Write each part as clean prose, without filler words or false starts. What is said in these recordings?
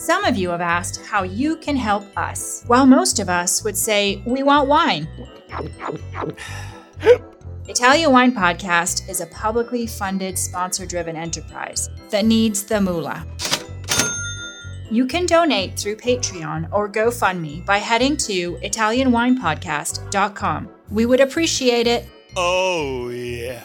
Some of you have asked how you can help us, while most of us would say we want wine. Italian Wine Podcast is a publicly funded, sponsor-driven enterprise that needs the moolah. You can donate through Patreon or GoFundMe by heading to ItalianWinePodcast.com. We would appreciate it. Oh, yeah.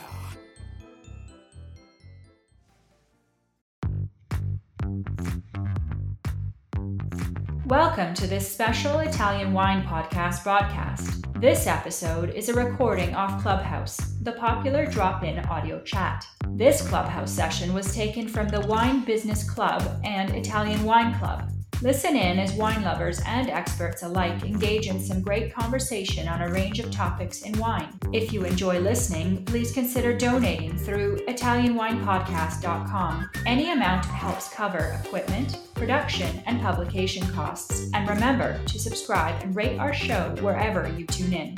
Welcome to this special Italian Wine Podcast broadcast. This episode is a recording off Clubhouse, the popular drop-in audio chat. This Clubhouse session was taken from the Wine Business Club and Italian Wine Club. Listen in as wine lovers and experts alike engage in some great conversation on a range of topics in wine. If you enjoy listening, please consider donating through ItalianWinePodcast.com. Any amount helps cover equipment, production, and publication costs. And remember to subscribe and rate our show wherever you tune in.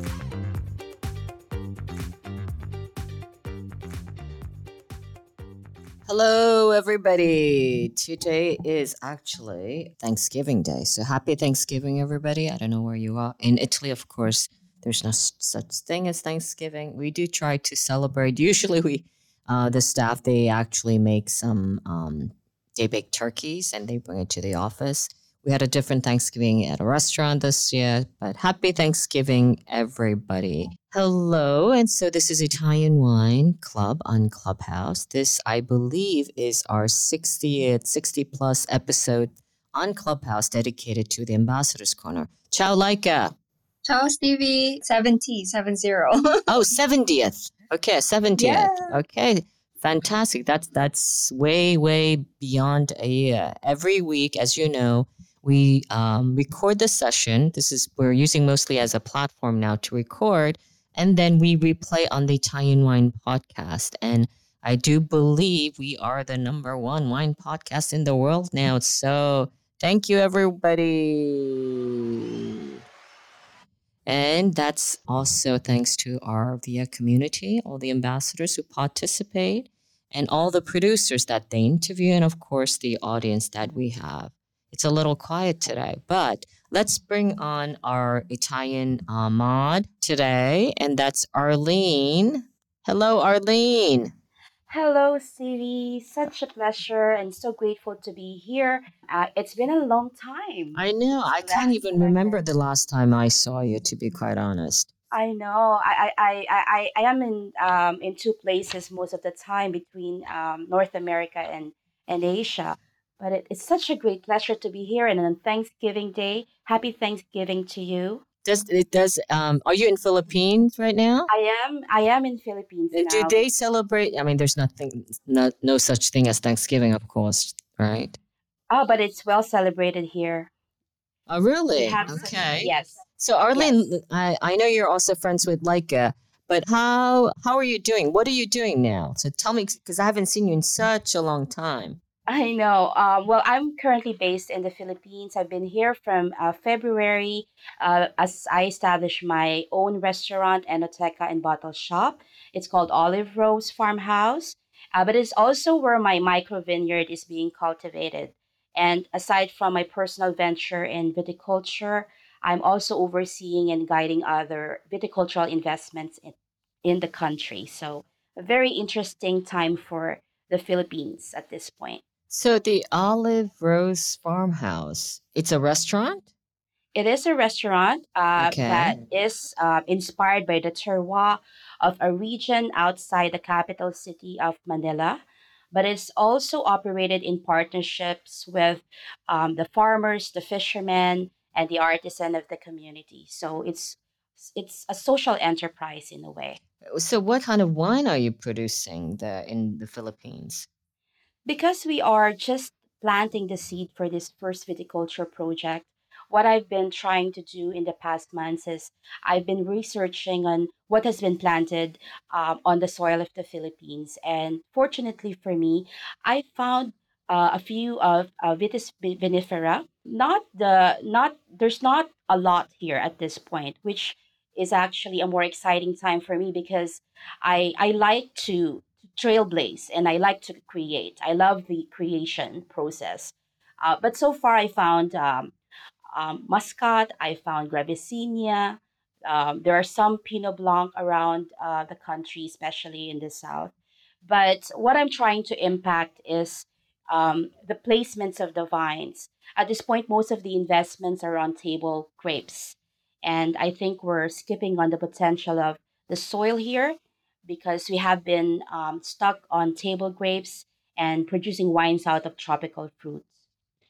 Hello, everybody. Today is actually Thanksgiving Day. So happy Thanksgiving, everybody. I don't know where you are. In Italy, of course, there's no such thing as Thanksgiving. We do try to celebrate. Usually the staff, they actually make some, they bake turkeys and they bring it to the office. We had a different Thanksgiving at a restaurant this year, but happy Thanksgiving, everybody. Hello, and so this is Italian Wine Club on Clubhouse. This, I believe, is our 60 plus episode on Clubhouse dedicated to the Ambassador's Corner. Ciao, Laika. Ciao, Stevie. 70. Oh, 70th. Okay, 70th. Yeah. Okay. Fantastic. That's way beyond a year. Every week, as you know, we record the session. We're using mostly as a platform now to record, and then we replay on the Italian Wine Podcast. And I do believe we are the number one wine podcast in the world now. So thank you, everybody. And that's also thanks to our VIA community, all the ambassadors who participate, and all the producers that they interview, and of course, the audience that we have. It's a little quiet today, but let's bring on our Italian mod today, and that's Arlene. Hello, Arlene. Hello, Stevie. Such a pleasure and so grateful to be here. It's been a long time. I know. I can't even remember the last time I saw you, to be quite honest. I know. I am in two places most of the time between North America and Asia. But it's such a great pleasure to be here. And on Thanksgiving Day, happy Thanksgiving to you. Are you in Philippines right now? I am in Philippines now. Do they celebrate? I mean, there's no such thing as Thanksgiving, of course, right? Oh, but it's well celebrated here. Oh, really? Okay. Yes. So, Arlene, Yes. I know you're also friends with Laika, but how are you doing? What are you doing now? So tell me, because I haven't seen you in such a long time. I know. Well, I'm currently based in the Philippines. I've been here from February as I established my own restaurant, Enoteca and Bottle Shop. It's called Olive Rose Farmhouse, but it's also where my micro vineyard is being cultivated. And aside from my personal venture in viticulture, I'm also overseeing and guiding other viticultural investments in the country. So, a very interesting time for the Philippines at this point. So the Olive Rose Farmhouse, it's a restaurant? It is a restaurant Okay. that is inspired by the terroir of a region outside the capital city of Manila, but it's also operated in partnerships with the farmers, the fishermen, and the artisan of the community. So it's a social enterprise in a way. So what kind of wine are you producing there in the Philippines? Because we are just planting the seed for this first viticulture project, what I've been trying to do in the past months is I've been researching on what has been planted on the soil of the Philippines. And fortunately for me, I found a few of Vitis vinifera. There's not a lot here at this point, which is actually a more exciting time for me because I like to trailblaze and I like to create. I love the creation process. But so far, I found Muscat, I found Gravicinia. There are some Pinot Blanc around the country, especially in the south. But what I'm trying to impact is the placements of the vines. At this point, most of the investments are on table grapes. And I think we're skipping on the potential of the soil here because we have been stuck on table grapes and producing wines out of tropical fruits.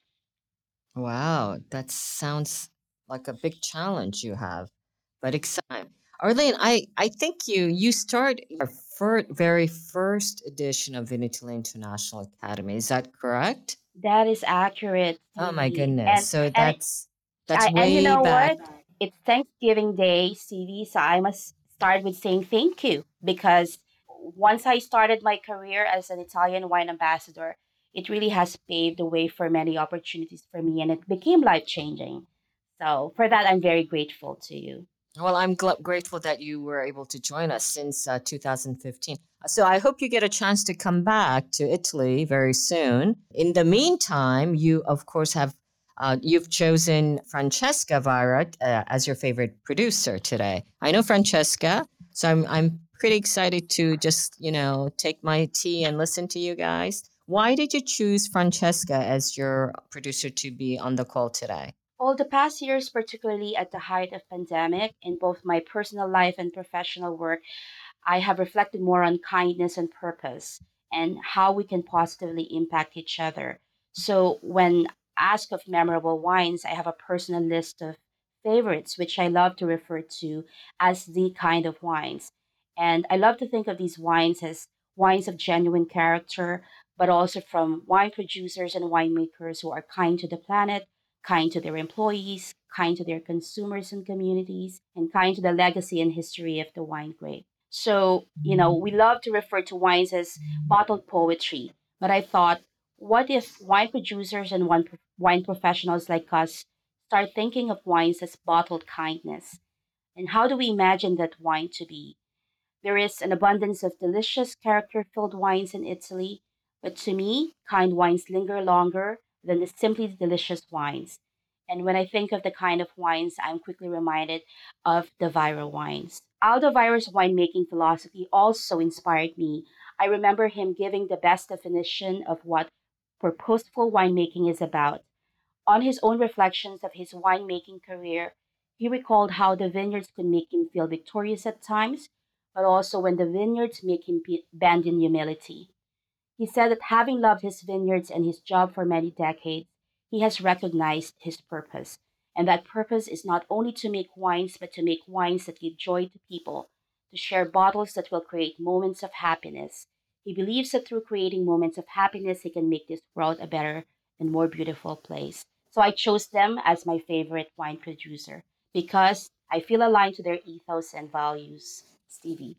Wow, that sounds like a big challenge you have, but exciting. Arlene, I think you start your very first edition of Vinitaly International Academy. Is that correct? That is accurate, Oh my Stevie. goodness. So And that's and you way know back. what? It's Thanksgiving Day, Stevie, so I must start with saying thank you because once I started my career as an Italian wine ambassador, it really has paved the way for many opportunities for me and it became life changing. So for that, I'm very grateful to you. Well, I'm grateful that you were able to join us since 2015. So I hope you get a chance to come back to Italy very soon. In the meantime, you of course have you've chosen Francesca Vara as your favorite producer today. I know Francesca, so I'm pretty excited to just take my tea and listen to you guys. Why did you choose Francesca as your producer to be on the call today? Well, the past years, particularly at the height of pandemic, in both my personal life and professional work, I have reflected more on kindness and purpose and how we can positively impact each other. So, when asked of memorable wines, I have a personal list of favorites, which I love to refer to as the kind of wines. And I love to think of these wines as wines of genuine character, but also from wine producers and winemakers who are kind to the planet, kind to their employees, kind to their consumers and communities, and kind to the legacy and history of the wine grape. So, we love to refer to wines as bottled poetry. But I thought, what if wine producers and wine professionals like us start thinking of wines as bottled kindness? And how do we imagine that wine to be? There is an abundance of delicious, character filled wines in Italy, but to me, kind wines linger longer than the simply delicious wines. And when I think of the kind of wines, I'm quickly reminded of the Vira wines. Aldo Vira's winemaking philosophy also inspired me. I remember him giving the best definition of what purposeful winemaking is about. On his own reflections of his winemaking career, he recalled how the vineyards could make him feel victorious at times, but also when the vineyards make him bend in humility. He said that having loved his vineyards and his job for many decades, he has recognized his purpose. And that purpose is not only to make wines, but to make wines that give joy to people, to share bottles that will create moments of happiness. He believes that through creating moments of happiness, he can make this world a better and more beautiful place. So I chose them as my favorite wine producer because I feel aligned to their ethos and values. Stevie.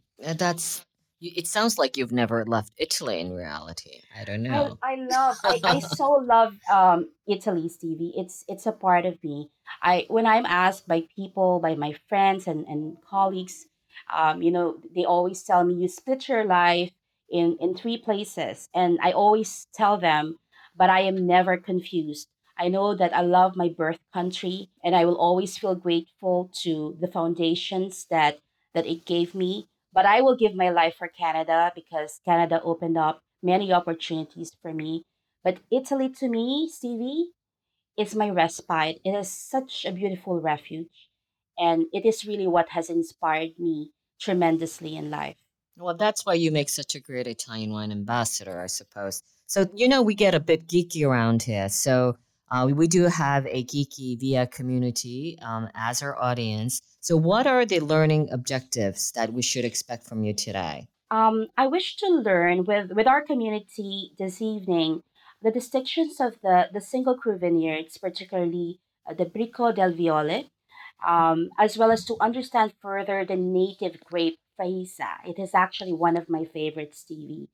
It sounds like you've never left Italy in reality. I don't know. I so love Italy, Stevie. It's a part of me. I when I'm asked by people, by my friends and colleagues, they always tell me you split your life in three places, and I always tell them, but I am never confused. I know that I love my birth country, and I will always feel grateful to the foundations that it gave me, but I will give my life for Canada because Canada opened up many opportunities for me. But Italy to me, Stevie, is my respite. It is such a beautiful refuge. And it is really what has inspired me tremendously in life. Well, that's why you make such a great Italian wine ambassador, I suppose. So, we get a bit geeky around here. So, we do have a geeky via community as our audience. So, what are the learning objectives that we should expect from you today? I wish to learn with our community this evening the distinctions of the single crew vineyards, particularly the Brico del Viole, as well as to understand further the native grape Faisa. It is actually one of my favorites, Stevie.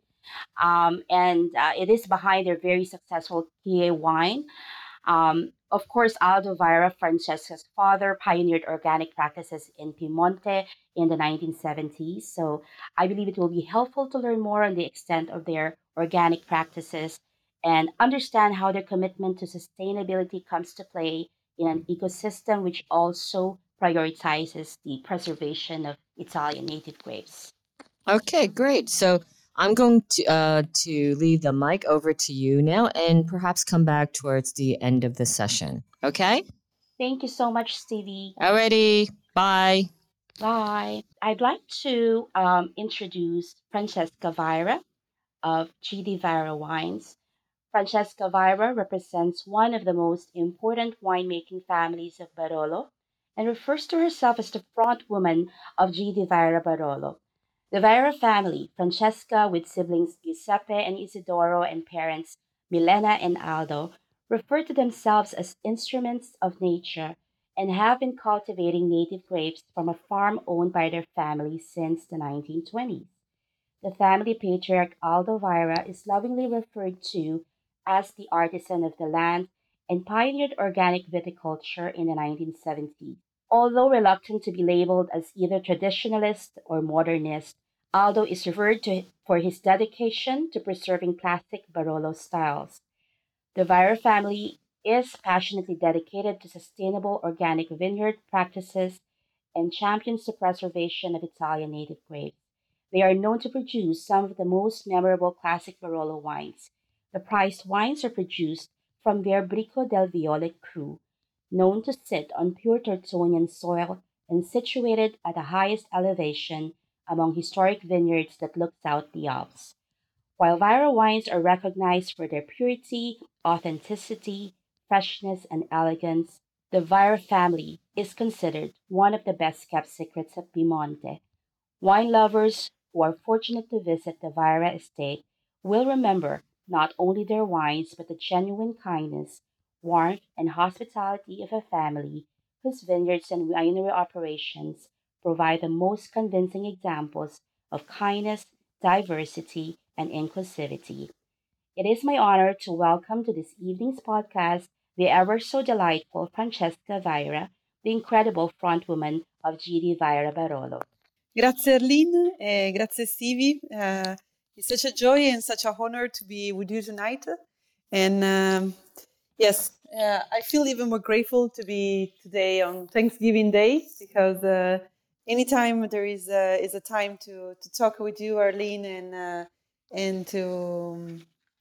And it is behind their very successful Kie wine. Of course, Aldo Vieira, Francesca's father, pioneered organic practices in Piemonte in the 1970s. So I believe it will be helpful to learn more on the extent of their organic practices and understand how their commitment to sustainability comes to play in an ecosystem which also prioritizes the preservation of Italian native grapes. Okay, great. So I'm going to leave the mic over to you now, and perhaps come back towards the end of the session. Okay. Thank you so much, Stevie. Alrighty. Bye. Bye. I'd like to introduce Francesca Vieira of GD Vieira Wines. Francesca Vieira represents one of the most important winemaking families of Barolo and refers to herself as the front woman of GD Vieira Barolo. The Vieira family, Francesca with siblings Giuseppe and Isidoro and parents Milena and Aldo, refer to themselves as instruments of nature and have been cultivating native grapes from a farm owned by their family since the 1920s. The family patriarch Aldo Vieira is lovingly referred to as the artisan of the land and pioneered organic viticulture in the 1970s. Although reluctant to be labeled as either traditionalist or modernist, Aldo is referred to for his dedication to preserving classic Barolo styles. The Vieira family is passionately dedicated to sustainable organic vineyard practices and champions the preservation of Italian native grapes. They are known to produce some of the most memorable classic Barolo wines. The prized wines are produced from their Bricco del Viole cru, known to sit on pure Tortonian soil and situated at the highest elevation among historic vineyards that look south the Alps. While Vira wines are recognized for their purity, authenticity, freshness, and elegance, the Vira family is considered one of the best kept secrets of Piemonte. Wine lovers who are fortunate to visit the Vira estate will remember not only their wines but the genuine kindness, warmth, and hospitality of a family whose vineyards and winery operations provide the most convincing examples of kindness, diversity, and inclusivity. It is my honor to welcome to this evening's podcast the ever so delightful Francesca Vieira, the incredible frontwoman of GD Vieira Barolo. Grazie Arlene, grazie Stevie. It's such a joy and such an honor to be with you tonight. And yes, I feel even more grateful to be today on Thanksgiving Day because anytime there is a time to talk with you, Arlene, and to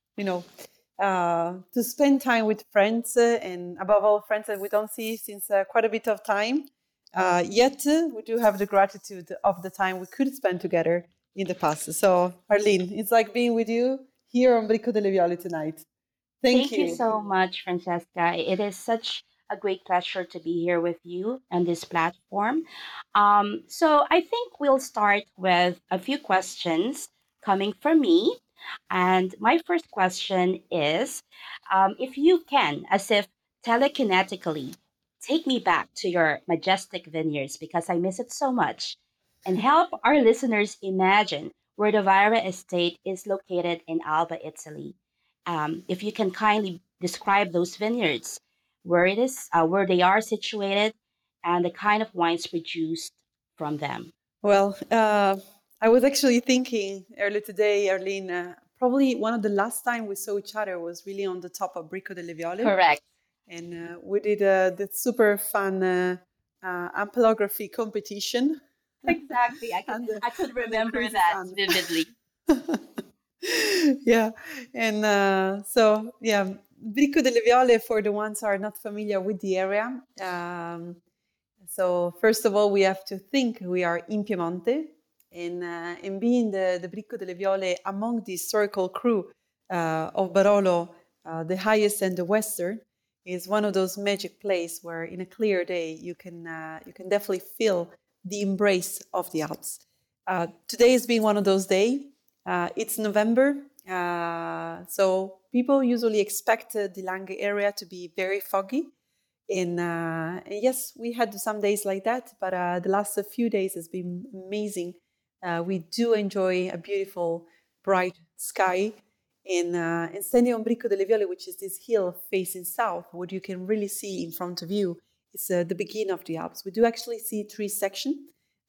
to spend time with friends and above all friends that we don't see since quite a bit of time. Yet we do have the gratitude of the time we could spend together in the past. So Arlene, it's like being with you here on Bricco delle Viole tonight. Thank you so much, Francesca. It is such a great pleasure to be here with you on this platform. So I think we'll start with a few questions coming from me. And my first question is if you can, as if telekinetically, take me back to your majestic vineyards because I miss it so much, and help our listeners imagine where the Vira estate is located in Alba, Italy. If you can kindly describe those vineyards, where it is, where they are situated, and the kind of wines produced from them. Well, I was actually thinking earlier today, Arlene, probably one of the last time we saw each other was really on the top of Bricco delle Viole. Correct. And we did the super fun ampelography competition. Exactly. I could remember that vividly. Yeah. And so, yeah, Bricco delle Viole, for the ones who are not familiar with the area. So first of all, we have to think we are in Piemonte. And being the Bricco delle Viole among the historical crew of Barolo, the highest and the western, is one of those magic places where in a clear day you can definitely feel the embrace of the Alps. Today has been one of those days. It's November, so people usually expect the Langhe area to be very foggy. And yes, we had some days like that, but the last few days has been amazing. We do enjoy a beautiful, bright sky. And standing on Bricco delle Viole, which is this hill facing south, what you can really see in front of you is the beginning of the Alps. We do actually see three sectors.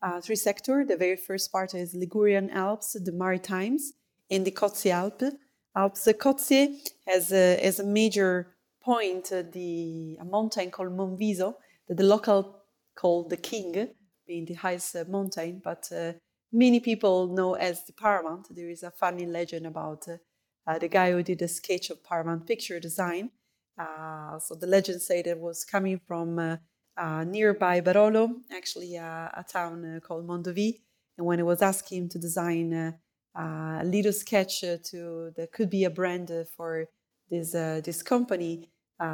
The very first part is Ligurian Alps, the Maritimes, and the Cozzi Alp. Alps. Cozie has a major point, a mountain called Monviso, that the local call the King, being the highest mountain, but many people know as the Paramount. There is a funny legend about the guy who did a sketch of Paramount picture design. So the legend said it was coming from nearby Barolo, actually a town called Mondovì. And when it was asking him to design a little sketch that could be a brand for this company,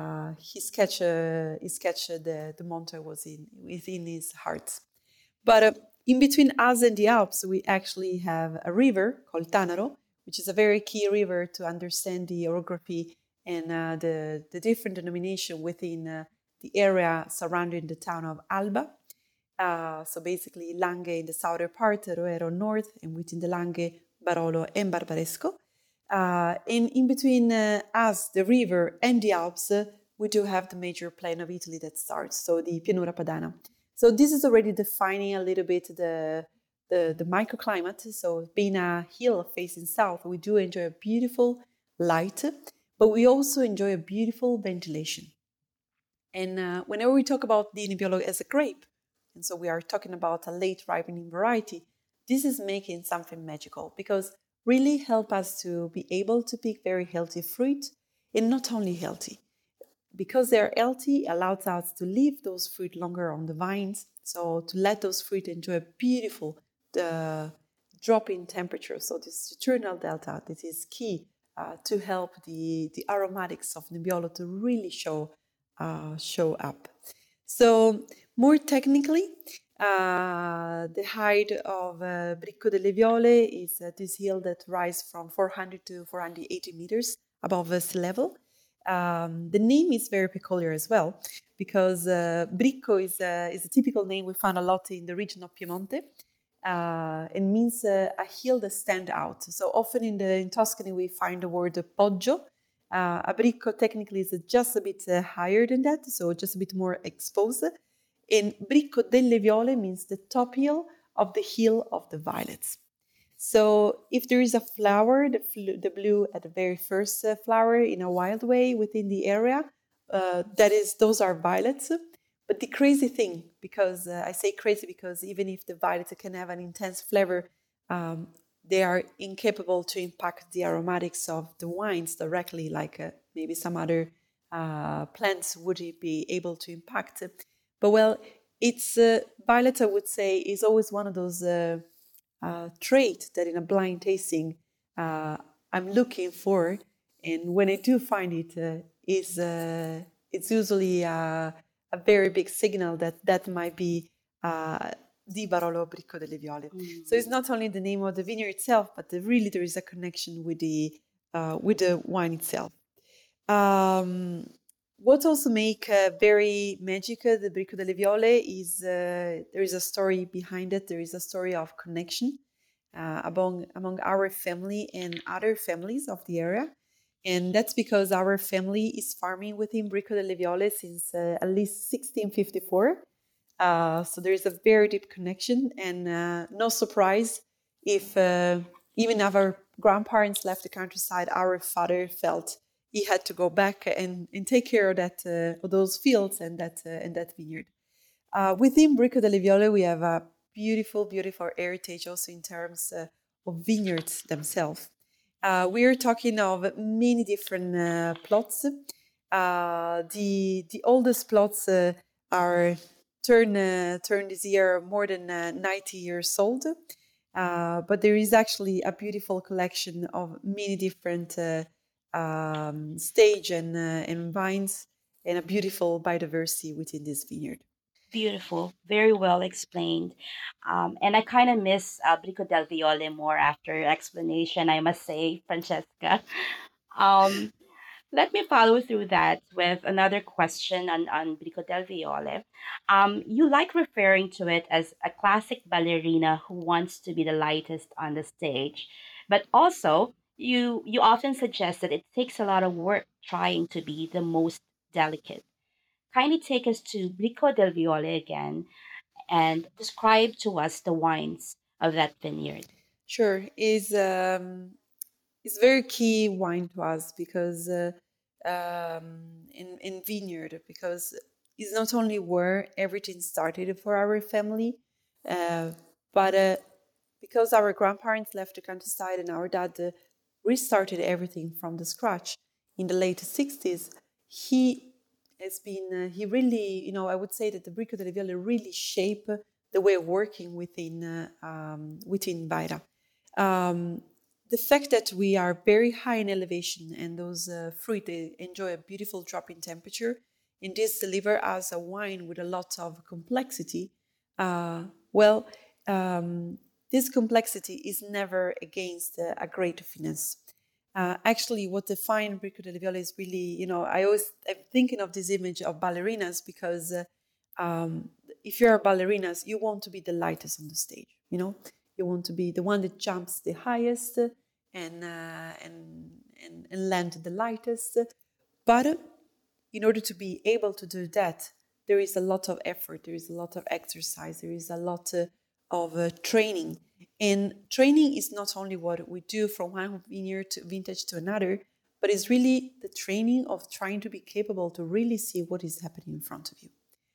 he sketched the Monte was within his heart. But in between us and the Alps, we actually have a river called Tanaro, which is a very key river to understand the orography and the different denomination within the area surrounding the town of Alba. So basically, Langhe in the southern part, Roero north, and within the Langhe, Barolo and Barbaresco. And in between us, the river, and the Alps, we do have the major plain of Italy that starts, so the Pianura Padana. So this is already defining a little bit the microclimate. So being a hill facing south, we do enjoy a beautiful light, but we also enjoy a beautiful ventilation. And whenever we talk about the Nebbiolo as a grape, and so we are talking about a late ripening variety, this is making something magical because really help us to be able to pick very healthy fruit, and not only healthy. Because they're healthy, allows us to leave those fruit longer on the vines, so to let those fruit enjoy a beautiful drop in temperature. So this diurnal delta, this is key to help the aromatics of Nebbiolo to really show up. So more technically, the height of Bricco delle Viole is this hill that rises from 400 to 480 meters above sea level. The name is very peculiar as well because Bricco is a typical name we find a lot in the region of Piemonte. It means a hill that stands out. So often in Tuscany we find the word poggio. A bricco technically is just a bit higher than that, so just a bit more exposed. And Bricco delle Viole means the top hill of the hill of the violets. So if there is a flower, the blue at the very first flower in a wild way within the area, those are violets. But the crazy thing, because I say crazy because even if the violets can have an intense flavor, they are incapable to impact the aromatics of the wines directly, like maybe some other plants would be able to impact. But well, it's violet, I would say, is always one of those traits that in a blind tasting I'm looking for, and when I do find it, it's usually a very big signal that might be di Barolo Bricco delle Viole. So it's not only the name of the vineyard itself, but really there is a connection with the wine itself. What also make very magic the Bricco delle Viole is there is a story behind it. There is a story of connection among our family and other families of the area. And that's because our family is farming within Bricco delle Viole since at least 1654. So there is a very deep connection, and no surprise if even our grandparents left the countryside, our father felt he had to go back and take care of those fields and that vineyard. Within Bricco delle Viole, we have a beautiful heritage also in terms of vineyards themselves. We are talking of many different plots. The oldest plots are turned this year more than 90 years old. But there is actually a beautiful collection of many different stage and vines, and a beautiful biodiversity within this vineyard. Beautiful, very well explained. And I kind of miss Brico del Viole more after your explanation, I must say, Francesca. Um, Let me follow through that with another question on Brico del Viole. You like referring to it as a classic ballerina who wants to be the lightest on the stage, but also you often suggest that it takes a lot of work trying to be the most delicate. Kindly take us to Brico del Viole again and describe to us the wines of that vineyard. Sure, is is very key wine to us because in vineyard, because it's not only where everything started for our family, uh, but because our grandparents left the countryside and our dad restarted everything from the scratch in the late 60s. He has been, he really, I would say that the Bricco delle Viole really shape the way of working within Vaira. The fact that we are very high in elevation and those fruit, they enjoy a beautiful drop in temperature, and this deliver us a wine with a lot of complexity. Well, this complexity is never against a great finesse. Actually, what defines Bricco delle Viole is really, I'm thinking of this image of ballerinas because if you're ballerinas, you want to be the lightest on the stage, you want to be the one that jumps the highest and land the lightest. But in order to be able to do that, there is a lot of effort, there is a lot of exercise, there is a lot of training. And training is not only what we do from one vintage to another, but it's really the training of trying to be capable to really see what is happening in front of you.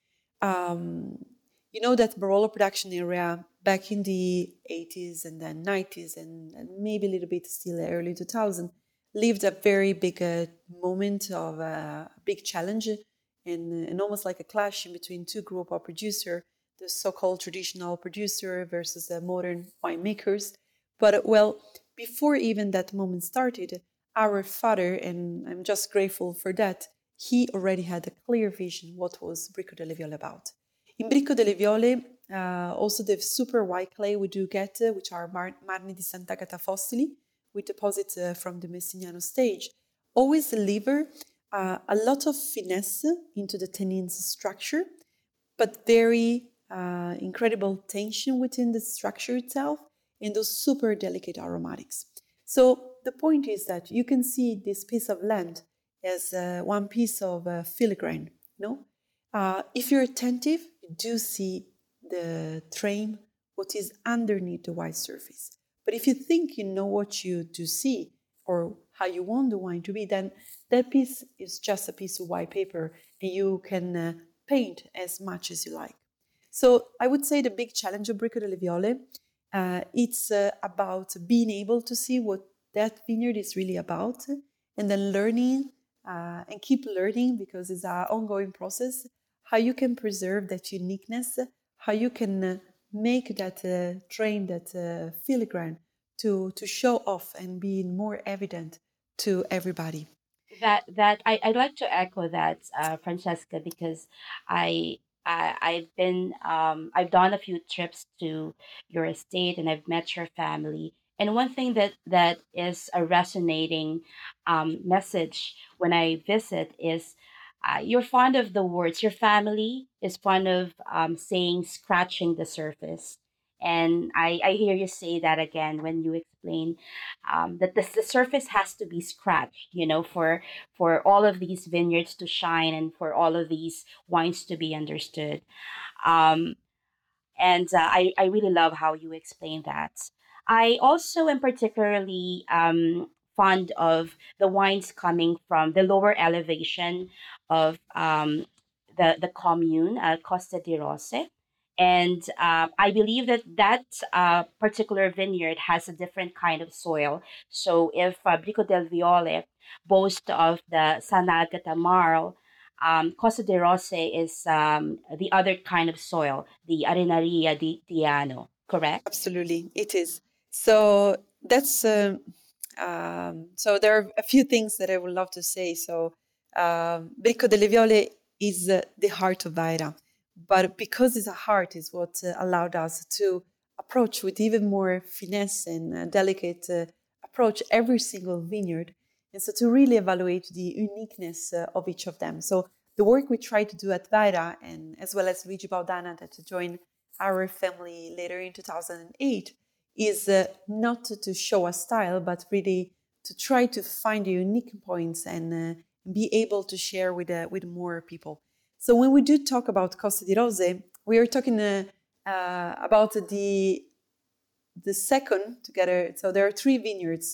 You know that Barolo production area back in the 80s and then 90s and maybe a little bit still early 2000 lived a very big moment of a big challenge and almost like a clash in between two groups of producers, the so-called traditional producer versus the modern winemakers. But well, before even that moment started, our father, and I'm just grateful for that, he already had a clear vision what was Bricco delle Viole about. In Bricco delle Viole, also the super white clay we do get, which are Marni di Sant'Agata Fossili, we deposit from the Messignano stage, always deliver a lot of finesse into the tannins structure, but very incredible tension within the structure itself and those super delicate aromatics. So the point is that you can see this piece of land as one piece of filigrane, if you're attentive, you do see the trame, what is underneath the white surface. But if you think you know what you do see or how you want the wine to be, then that piece is just a piece of white paper and you can paint as much as you like. So I would say the big challenge of Bricco delle Viole, it's about being able to see what that vineyard is really about and then learning and keep learning because it's an ongoing process, how you can preserve that uniqueness, how you can make that train, that filigrane to show off and be more evident to everybody. I'd like to echo that, Francesca, because I've done a few trips to your estate and I've met your family. And one thing that is a resonating message when I visit is you're fond of the words. Your family is fond of saying scratching the surface. And I hear you say that again when you explain that the surface has to be scratched, for all of these vineyards to shine and for all of these wines to be understood. Um, and I really love how you explain that. I also am particularly fond of the wines coming from the lower elevation of the commune, Costa di Rose. And I believe that particular vineyard has a different kind of soil. So if Bricco del Viole boasts of the Sant'Agata Marl, Costa de Rose is the other kind of soil, the Arenaria di Tiano, correct? Absolutely, it is. So that's so there are a few things that I would love to say. So Bricco delle Viole is the heart of Vaira, but because it's a heart, is what allowed us to approach with even more finesse and delicate approach every single vineyard, and so to really evaluate the uniqueness of each of them. So the work we try to do at Vaira, and as well as Luigi Baudana that joined our family later in 2008, is not to show a style, but really to try to find the unique points and be able to share with more people. So when we do talk about Costa di Rose, we are talking about the second together. So there are three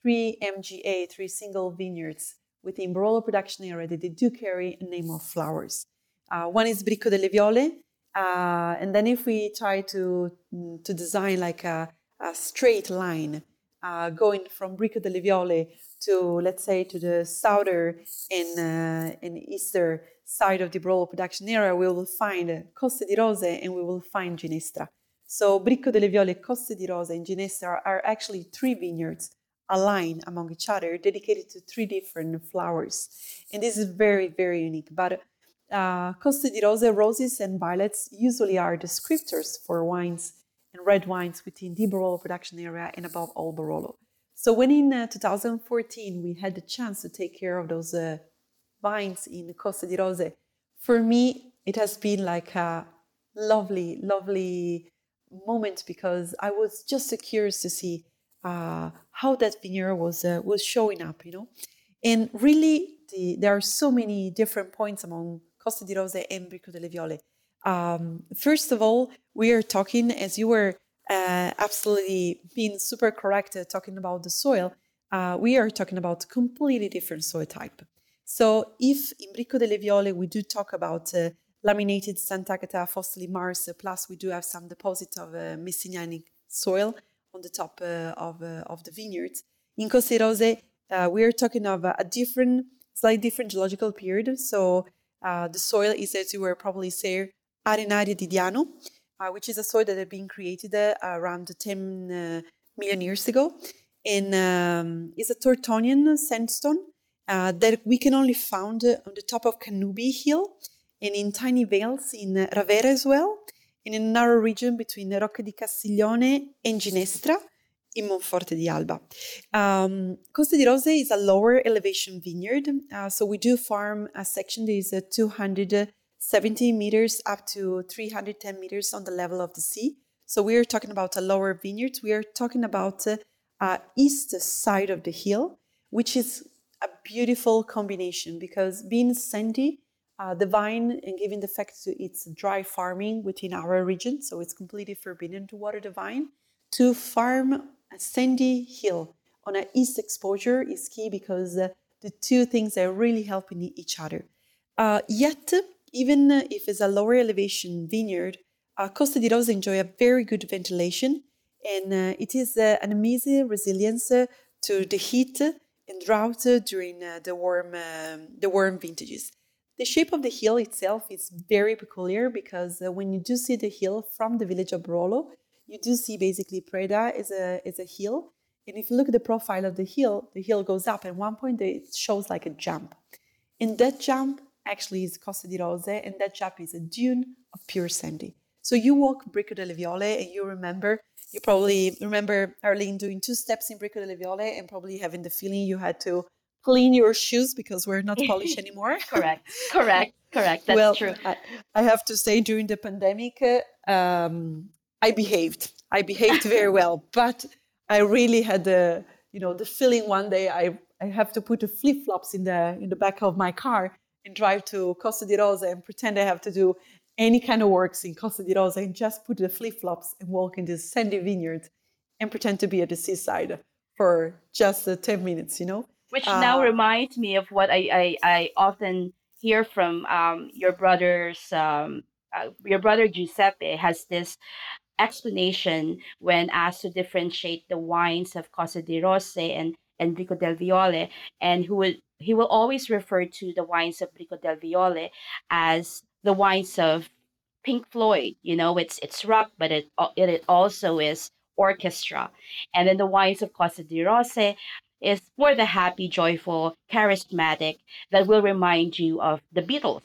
3 MGA, 3 single vineyards within Barolo production area that they do carry a name of flowers. One is Bricco delle Viole, and then if we try to design like a straight line going from Bricco delle Viole to, let's say, to the southern and eastern side of the Barolo production area, we will find Coste di Rose and we will find Ginestra. So Bricco delle Viole, Coste di Rose, and Ginestra are actually 3 vineyards aligned among each other, dedicated to 3 different flowers. And this is very, very unique. But Coste di Rose, roses and violets usually are descriptors for wines and red wines within the Barolo production area and above all Barolo. So when in 2014 we had the chance to take care of those vines in Coste di Rose, for me it has been like a lovely, lovely moment, because I was just so curious to see how that vineyard was showing up, And really, there are so many different points among Coste di Rose and Bricco delle Viole. First of all, we are talking, as you were absolutely being super correct talking about the soil, we are talking about completely different soil type. So if in Bricco delle Viole we do talk about laminated Sant'Agata, Foscoli Mars, plus we do have some deposit of Messignani soil on the top of the vineyards. In Coste di Rose, we are talking of a slightly different geological period. So the soil is, as you were probably say, Arenaria di Diano, which is a soil that had been created around 10 million years ago. And is a Tortonian sandstone that we can only find on the top of Canubi Hill and in tiny vales in Ravera as well, and in a narrow region between Rocca di Castiglione and Ginestra in Monforte di Alba. Coste di Rose is a lower elevation vineyard, so we do farm a section that is 270 meters up to 310 meters on the level of the sea. So we are talking about a lower vineyard. We are talking about east side of the hill, which is a beautiful combination, because being sandy, the vine, and given the fact that it's dry farming within our region, so it's completely forbidden to water the vine, to farm a sandy hill on an east exposure is key, because the two things are really helping each other. Yet, even if it's a lower elevation vineyard, Coste di Rose enjoy a very good ventilation, and it is an amazing resilience to the heat and drought during the warm vintages. The shape of the hill itself is very peculiar, because when you do see the hill from the village of Barolo, you do see basically Preda is a hill. And if you look at the profile of the hill goes up. At one point, it shows like a jump. And that jump actually is Coste di Rose, and that jump is a dune of pure sandy. So you walk Bricco delle Viole, and you probably remember Arlene doing 2 steps in Bricco delle Viole and probably having the feeling you had to clean your shoes because we're not polished anymore. Correct. That's true. I have to say, during the pandemic, I behaved very well, but I really had the feeling one day I have to put the flip-flops in the back of my car and drive to Coste di Rose and pretend I have to do any kind of works in Coste di Rose, and just put the flip-flops and walk in this sandy vineyard and pretend to be at the seaside for just 10 minutes, Which now reminds me of what I often hear from your brother's your brother Giuseppe has this explanation when asked to differentiate the wines of Coste di Rose and Bricco del Viole, and he will always refer to the wines of Bricco del Viole as the wines of Pink Floyd. It's rock, but it also is orchestra. And then the wines of Coste di Rose is more the happy, joyful, charismatic that will remind you of the Beatles.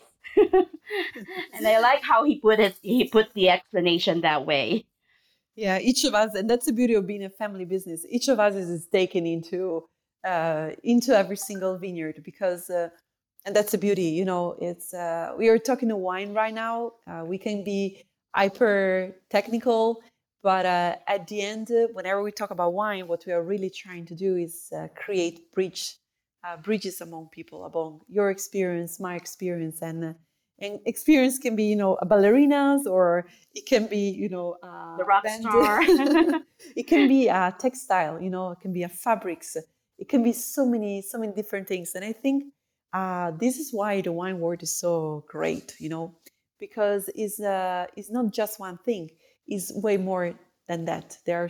And I like how he put the explanation that way. Yeah, each of us, and that's the beauty of being a family business. Each of us is taken into every single vineyard, because, and that's the beauty. It's we are talking a wine right now. We can be hyper technical, but at the end, whenever we talk about wine, what we are really trying to do is create bridges among people, among your experience, my experience, and experience can be, ballerinas, or it can be, the rock star. It can be a textile, it can be a fabrics. It can be so many different things. And I think this is why the wine world is so great, because it's not just one thing. It's way more than that. There are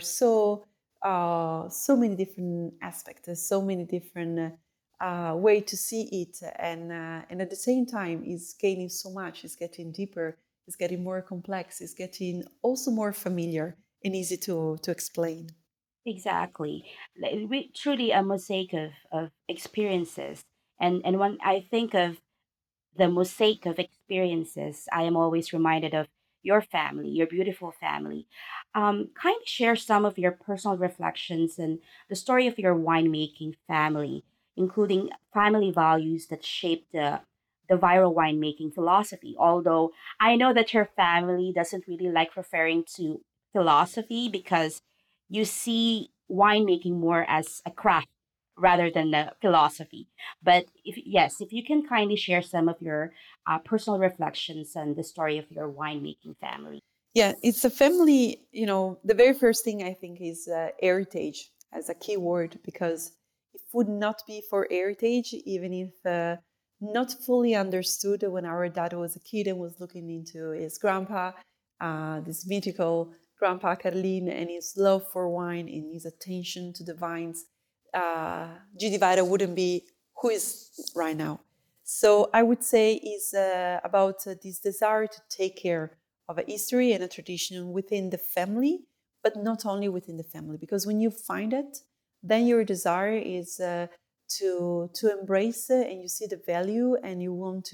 so many different aspects, so many different way to see it, and at the same time, it's gaining so much. It's getting deeper. It's getting more complex. It's getting also more familiar and easy to explain. Exactly. Truly a mosaic of experiences. And when I think of the mosaic of experiences, I am always reminded of your family, your beautiful family. Kind of share some of your personal reflections and the story of your winemaking family, including family values that shaped the viral winemaking philosophy. Although I know that your family doesn't really like referring to philosophy because you see winemaking more as a craft rather than a philosophy. But if you can kindly share some of your personal reflections on the story of your winemaking family. Yeah, it's a family. The very first thing I think is heritage as a key word, because it would not be for heritage, even if not fully understood when our dad was a kid and was looking into his grandpa, this mythical grandpa Carlin, and his love for wine and his attention to the vines. Judy Vita wouldn't be who is right now. So I would say is about this desire to take care of a history and a tradition within the family, but not only within the family. Because when you find it, then your desire is to embrace it, and you see the value, and you want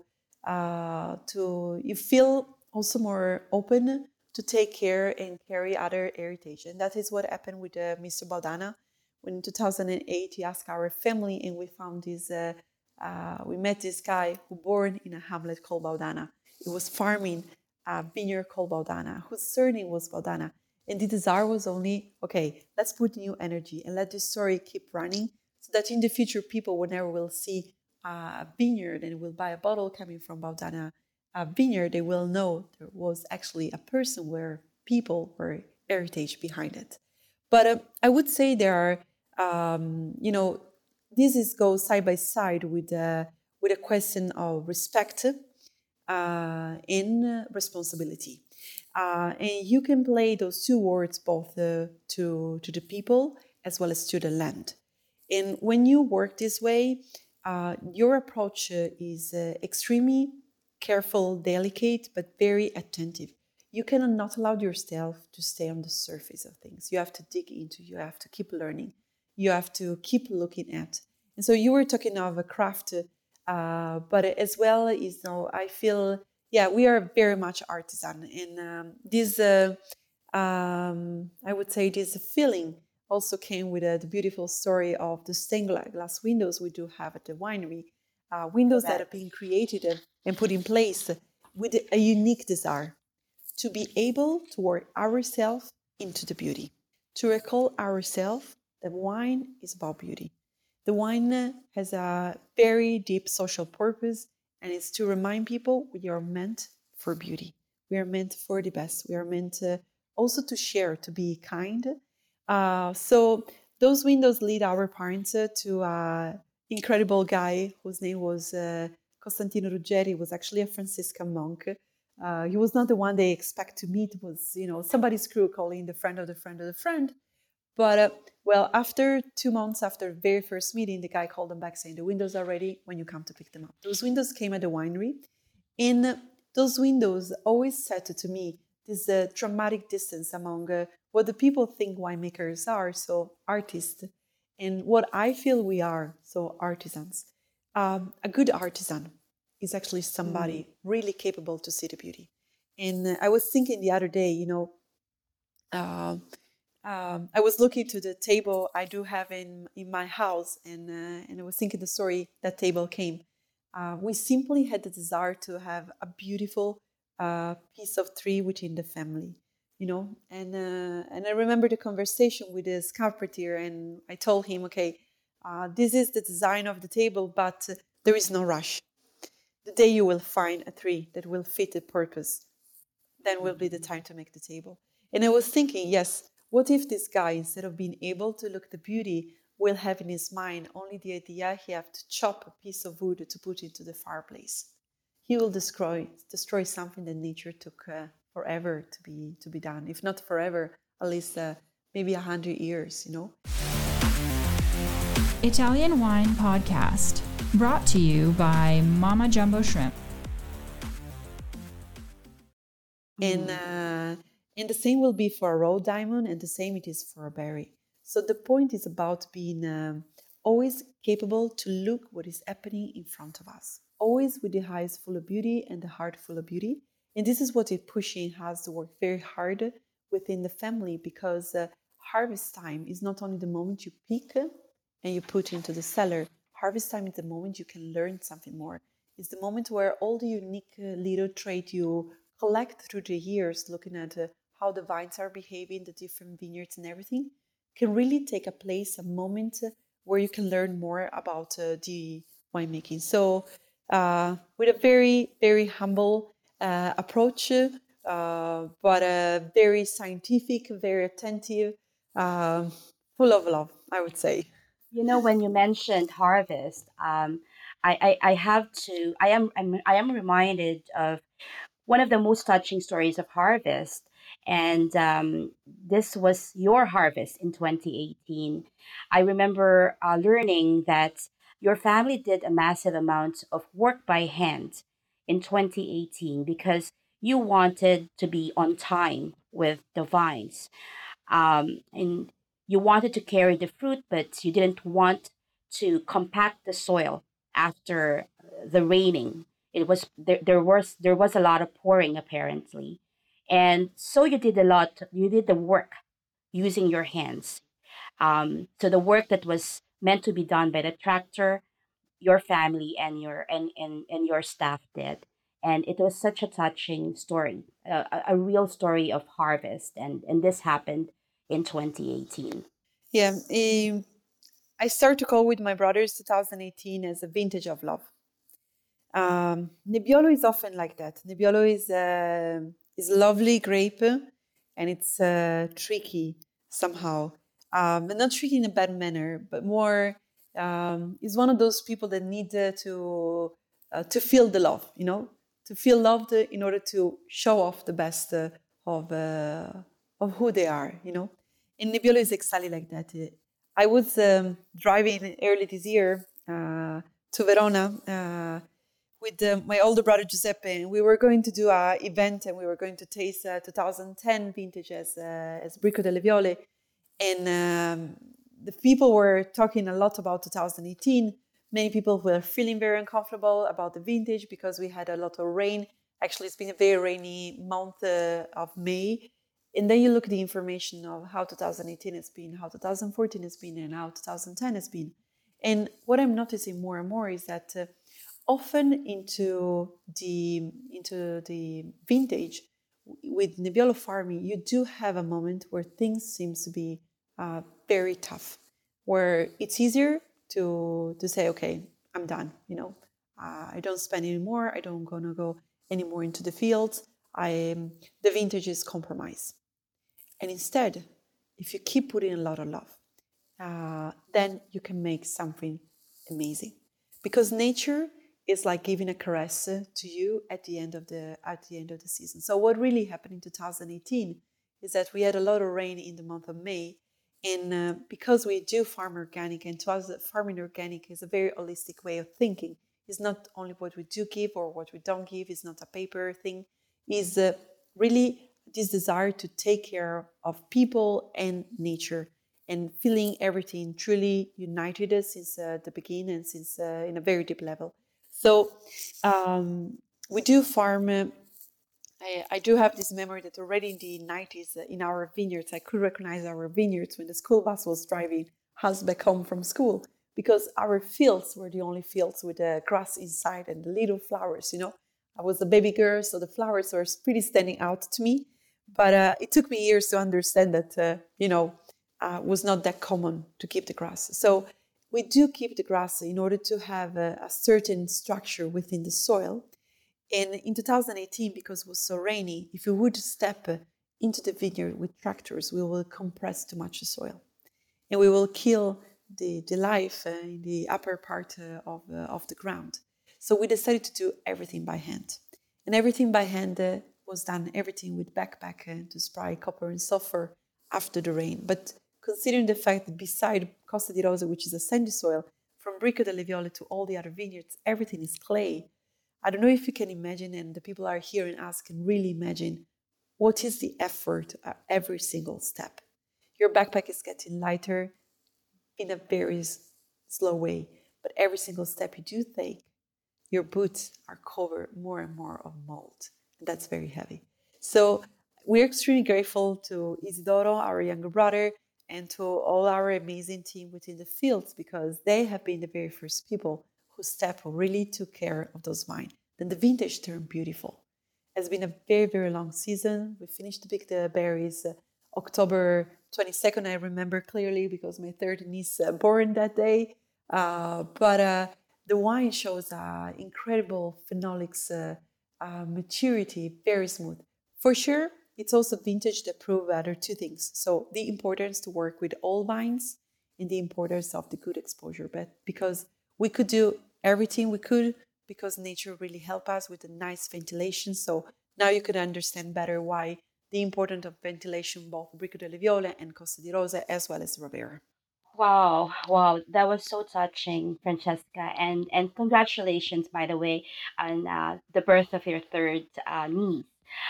to you feel also more open to take care and carry other heritage. And that is what happened with Mr. Baldana. When in 2008 he asked our family, and we found this. We met this guy who born in a hamlet called Baldana. He was farming a vineyard called Baldana, whose surname was Baldana. And the desire was only, okay, let's put new energy and let this story keep running, so that in the future people, whenever will see a vineyard and will buy a bottle coming from Baldana vineyard, they will know there was actually a person where people were heritage behind it. But I would say there are, this goes side by side with a question of respect in responsibility. And you can play those two words both to the people as well as to the land. And when you work this way, your approach is extremely careful, delicate, but very attentive. You cannot not allow yourself to stay on the surface of things. You have to dig into, you have to keep learning, you have to keep looking at. And so you were talking of a craft, but as well is, I feel, yeah, we are very much artisan. And this, I would say, this feeling also came with the beautiful story of the stained glass windows we do have at the winery. Windows that have been created and put in place with a unique desire to be able to work ourselves into the beauty, to recall ourselves that wine is about beauty. The wine has a very deep social purpose, and it's to remind people we are meant for beauty. We are meant for the best. We are meant also to share, to be kind. So those windows lead our parents to an incredible guy whose name was Costantino Ruggeri. He was actually a Franciscan monk. He was not the one they expect to meet. It was, somebody's crew calling the friend of the friend of the friend. But well, after 2 months after the very first meeting, the guy called them back saying, the windows are ready when you come to pick them up. Those windows came at the winery. And those windows always said to me this dramatic distance among what the people think winemakers are, so artists, and what I feel we are, so artisans. A good artisan is actually somebody really capable to see the beauty. And I was thinking the other day, I was looking to the table I do have in my house, and I was thinking the story that table came. We simply had the desire to have a beautiful piece of tree within the family, and I remember the conversation with this carpenter, and I told him, okay, this is the design of the table, but there is no rush. The day you will find a tree that will fit the purpose, then will be the time to make the table. And I was thinking, yes, what if this guy, instead of being able to look the beauty will have in his mind only the idea he have to chop a piece of wood to put into the fireplace. He will destroy something that nature took forever to be done. If not forever, at least maybe 100 years, Italian Wine Podcast, brought to you by Mama Jumbo Shrimp. And the same will be for a raw diamond, and the same it is for a berry. So the point is about being always capable to look what is happening in front of us, always with the eyes full of beauty and the heart full of beauty. And this is what is pushing us to work very hard within the family, because harvest time is not only the moment you pick and you put into the cellar. Harvest time is the moment you can learn something more. It's the moment where all the unique little traits you collect through the years, looking at how the vines are behaving, the different vineyards and everything, can really take a place, a moment where you can learn more about the winemaking. So with a very, very humble approach, but very scientific, very attentive, full of love, I would say. When you mentioned harvest, I am reminded of one of the most touching stories of harvest, and this was your harvest in 2018. I remember learning that your family did a massive amount of work by hand in 2018 because you wanted to be on time with the vines, and you wanted to carry the fruit, but you didn't want to compact the soil after the raining. It was there was a lot of pouring apparently, and so you did a lot. You did the work using your hands. So the work that was meant to be done by the tractor, your family and your staff did. And it was such a touching story, a real story of harvest. And this happened in 2018. Yeah, I start to call with my brothers 2018 as a vintage of love. Nebbiolo is often like that. Nebbiolo is lovely grape, and it's tricky somehow, but not tricky in a bad manner, but more is one of those people that need to feel the love, to feel loved in order to show off the best of who they are. And Nebbiolo is exactly like that. I was driving early this year to Verona with my older brother Giuseppe, and we were going to do an event, and we were going to taste 2010 vintage as Bricco delle Viole, and the people were talking a lot about 2018. Many people were feeling very uncomfortable about the vintage because we had a lot of rain. Actually, it's been a very rainy month of May. And then you look at the information of how 2018 has been, how 2014 has been, and how 2010 has been. And what I'm noticing more and more is that often into the vintage with Nebbiolo farming, you do have a moment where things seems to be very tough, where it's easier to say, okay, I'm done. I don't spend anymore. I don't gonna go anymore into the fields. The vintage is compromised. And instead, if you keep putting a lot of love, then you can make something amazing. Because nature is like giving a caress to you at the end of the season. So what really happened in 2018 is that we had a lot of rain in the month of May, and because we do farm organic, and to us farming organic is a very holistic way of thinking. It's not only what we do give or what we don't give. It's not a paper thing. It's really this desire to take care of people and nature, and feeling everything truly united since the beginning, and since in a very deep level. So we do farm. I do have this memory that already in the 90s in our vineyards, I could recognize our vineyards when the school bus was driving us back home from school, because our fields were the only fields with grass inside and the little flowers. I was a baby girl, so the flowers were pretty standing out to me. But it took me years to understand that, was not that common to keep the grass. So we do keep the grass in order to have a certain structure within the soil. And in 2018, because it was so rainy, if you would step into the vineyard with tractors, we will compress too much soil. And we will kill the life in the upper part of the ground. So we decided to do everything by hand. And everything by hand was done, everything with backpack to spray copper and sulfur after the rain. But considering the fact that beside Costa di Rosa, which is a sandy soil, from Bricco delle Viole to all the other vineyards, everything is clay. I don't know if you can imagine, and the people are hearing us can really imagine, what is the effort at every single step. Your backpack is getting lighter in a very slow way, but every single step you do take, your boots are covered more and more of mold, and that's very heavy. So we're extremely grateful to Isidoro, our younger brother, and to all our amazing team within the fields, because they have been the very first people who really took care of those vines. Then the vintage turned beautiful. It's been a very, very long season. We finished to pick the berries October 22nd. I remember clearly because my third niece born that day. But the wine shows incredible phenolics, maturity, very smooth. For sure, it's also vintage that prove other two things. So the importance to work with all vines and the importance of the good exposure. But because we could do everything we could, because nature really helped us with a nice ventilation. So now you could understand better why the importance of ventilation, both Bricco delle Viole and Costa di Rosa, as well as Rovera. Wow, wow, that was so touching, Francesca, and congratulations, by the way, on the birth of your third niece.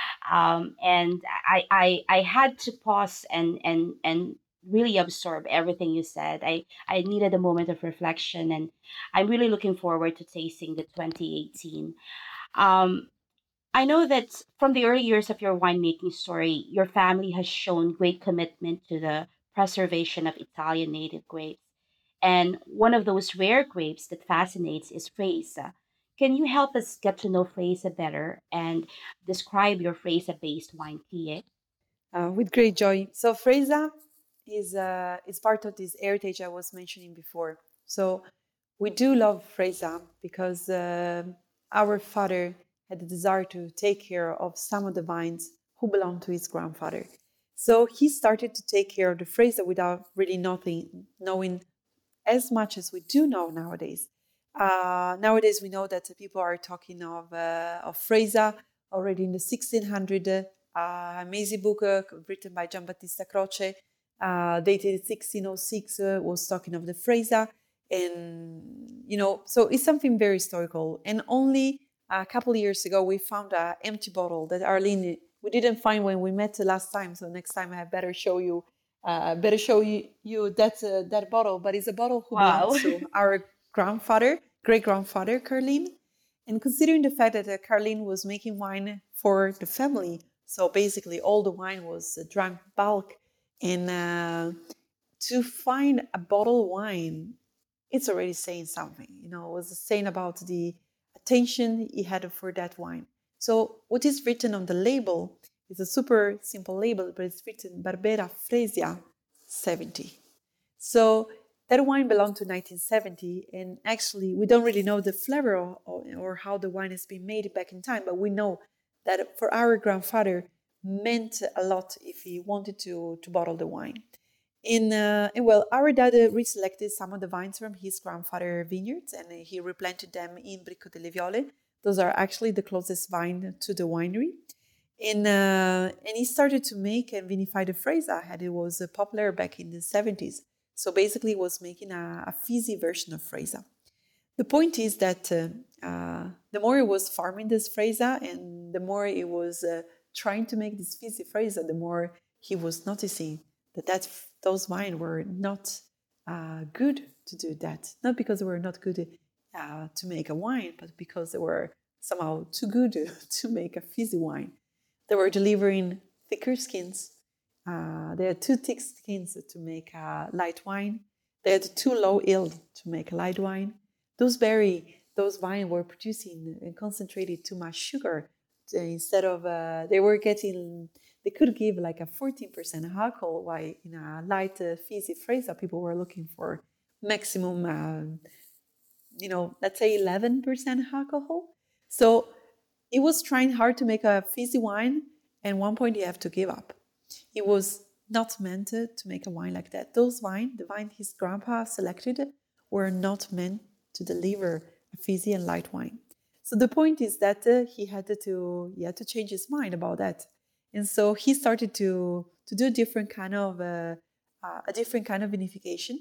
And I had to pause and really absorb everything you said. I needed a moment of reflection, and I'm really looking forward to tasting the 2018. Um, I know that from the early years of your winemaking story, your family has shown great commitment to the preservation of Italian native grapes. And one of those rare grapes that fascinates is Freisa. Can you help us get to know Freisa better and describe your Freisa based wine, Tie? With great joy. So Freisa is part of this heritage I was mentioning before. So we do love Freisa because our father had the desire to take care of some of the vines who belonged to his grandfather. So he started to take care of the Freisa without really knowing as much as we do know nowadays. Nowadays, we know that people are talking of Freisa already in the 1600. Amazing book written by Giambattista Croce, dated 1606, was talking of the Freisa. And, so it's something very historical. And only a couple of years ago, we found an empty bottle that Arlene, we didn't find when we met the last time. So next time I better show you that bottle. But it's a bottle who Wow. belongs to our great-grandfather, Carlin. And considering the fact that Carlin was making wine for the family, so basically all the wine was drunk bulk. And to find a bottle wine, it's already saying something. It was saying about the attention he had for that wine. So what is written on the label is a super simple label, but it's written Barbera Fresia 70. So that wine belonged to 1970, and actually we don't really know the flavor or how the wine has been made back in time, but we know that for our grandfather meant a lot if he wanted to bottle the wine. And our dad reselected some of the vines from his grandfather vineyards, and he replanted them in Bricco delle Viole. Those are actually the closest vine to the winery. And he started to make and vinify the Freisa, and it was popular back in the 70s. So basically, he was making a fizzy version of Freisa. The point is that the more he was farming this Freisa and the more he was trying to make this fizzy Freisa, the more he was noticing that those wines were not good to do that. Not because they were not good to make a wine, but because they were somehow too good to make a fizzy wine. They were delivering thicker skins. They had too thick skins to make a light wine. They had too low yield to make a light wine. Those wines were producing and concentrated too much sugar. Instead of, they could give like a 14% alcohol, while in a light fizzy Freisa, people were looking for maximum, let's say 11% alcohol. So he was trying hard to make a fizzy wine, and at one point he had to give up. He was not meant to make a wine like that. Those the wine his grandpa selected, were not meant to deliver a fizzy and light wine. So the point is that he had to change his mind about that, and so he started to do a different kind of vinification.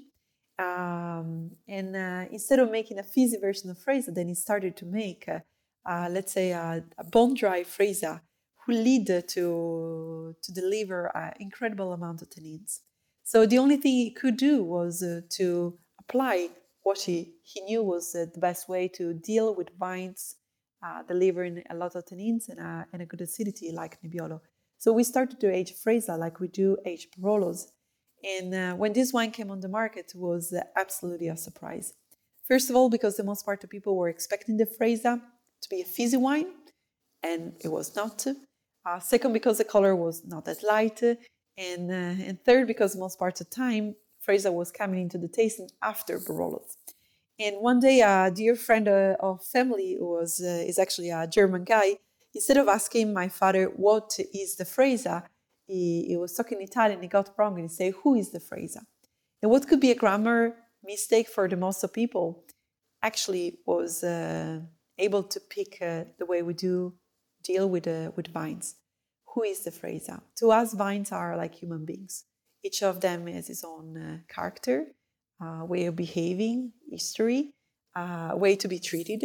And instead of making a fizzy version of Freisa, then he started to make, let's say, a bone dry Freisa, who lead to deliver an incredible amount of tannins. So the only thing he could do was to apply what he knew was the best way to deal with vines delivering a lot of tannins and a good acidity like Nebbiolo. So we started to age Freisa like we do age Barolos. And when this wine came on the market, it was absolutely a surprise. First of all, because the most part of people were expecting the Freisa to be a fizzy wine, and it was not. Second, because the color was not that light. And third, because most part of the time, Freisa was coming into the tasting after Barolos. And one day, a dear friend of family is actually a German guy. Instead of asking my father, what is the Freisa, he was talking Italian, he got wrong, and he said, who is the Freisa? And what could be a grammar mistake for the most of people actually was able to pick the way we do deal with vines. Who is the Freisa? To us, vines are like human beings. Each of them has its own character, way of behaving, history, way to be treated.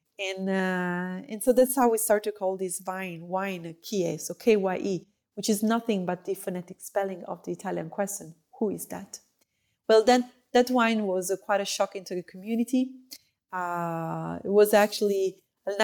And so that's how we start to call this wine Kie, so Kye, which is nothing but the phonetic spelling of the Italian question, who is that? Well, then that wine was quite a shock into the community. It was actually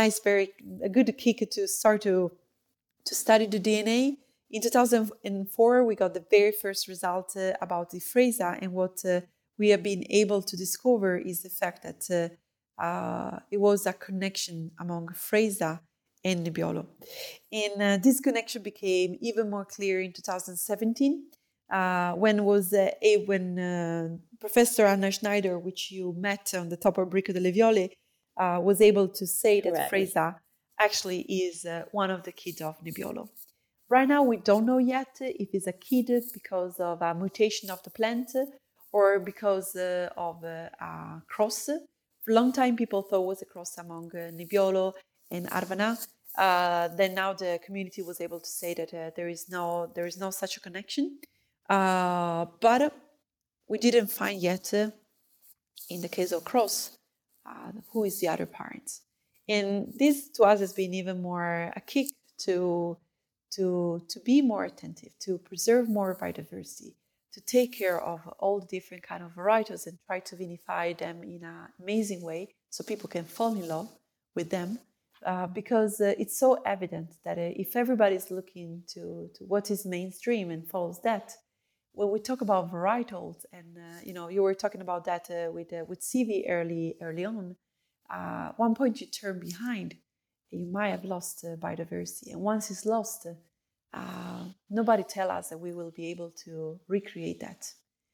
a good kick to start to study the DNA. In 2004, we got the very first result about the Freisa, and what we have been able to discover is the fact that it was a connection among Freisa and Nebbiolo. And this connection became even more clear in 2017, when Professor Anna Schneider, which you met on the top of Bricco delle Viole, was able to say that Freisa actually is one of the kids of Nebbiolo. Right now, we don't know yet if it's a kid because of a mutation of the plant or because of a cross. For a long time, people thought it was a cross among Nebbiolo and Arvana. Then now the community was able to say that there is no such a connection. But we didn't find yet, in the case of cross, who is the other parent. And this to us has been even more a kick to be more attentive, to preserve more biodiversity, to take care of all the different kind of varietals and try to vinify them in an amazing way so people can fall in love with them. Because it's so evident that if everybody's looking to what is mainstream and follows that, when we talk about varietals, and you were talking about that with CV early on, one point you turn behind, you might have lost biodiversity, and once it's lost, nobody tell us that we will be able to recreate that.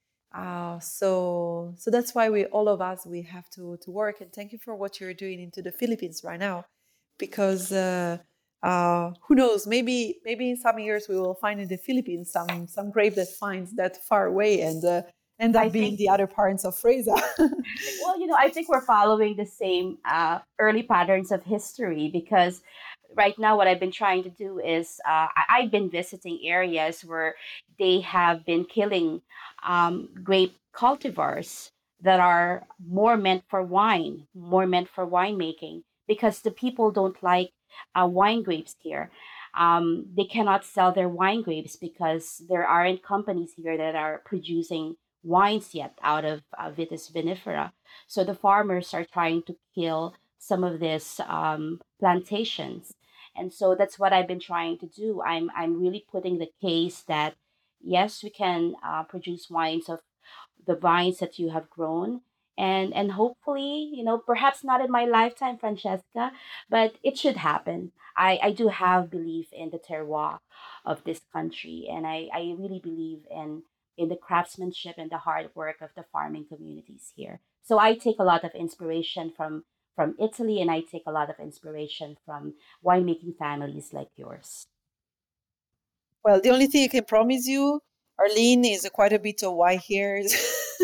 So that's why all of us have to work. And thank you for what you're doing into the Philippines right now, because who knows, maybe in some years we will find in the Philippines some grape that finds that far away and end up being the other parents of Freisa. Well, I think we're following the same early patterns of history, because right now what I've been trying to do is I've been visiting areas where they have been killing grape cultivars that are more meant for wine, more meant for winemaking, because the people don't like wine grapes here. They cannot sell their wine grapes because there aren't companies here that are producing wines yet out of Vitis vinifera. So the farmers are trying to kill some of these plantations. And so that's what I've been trying to do. I'm really putting the case that yes, we can produce wines of the vines that you have grown, and hopefully, perhaps not in my lifetime, Francesca, but it should happen. I do have belief in the terroir of this country, and I really believe in the craftsmanship and the hard work of the farming communities here. So I take a lot of inspiration from Italy, and I take a lot of inspiration from winemaking families like yours. Well, the only thing I can promise you Arlene is quite a bit of white hairs.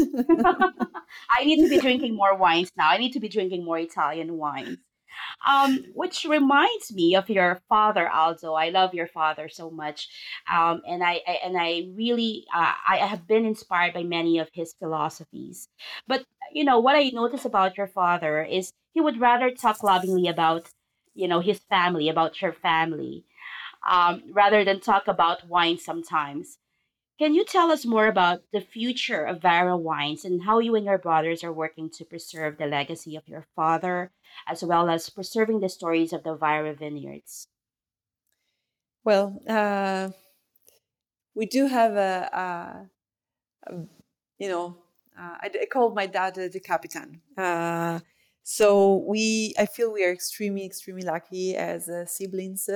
I need to be drinking more wines now. I need to be drinking more Italian wines. Which reminds me of your father, Aldo. I love your father so much, and I really I have been inspired by many of his philosophies. But what I notice about your father is he would rather talk lovingly about his family, about your family, rather than talk about wine sometimes. Can you tell us more about the future of Vara Wines and how you and your brothers are working to preserve the legacy of your father, as well as preserving the stories of the Vara vineyards? Well, we do have a you know, I called my dad the Capitan. I feel we are extremely, extremely lucky as siblings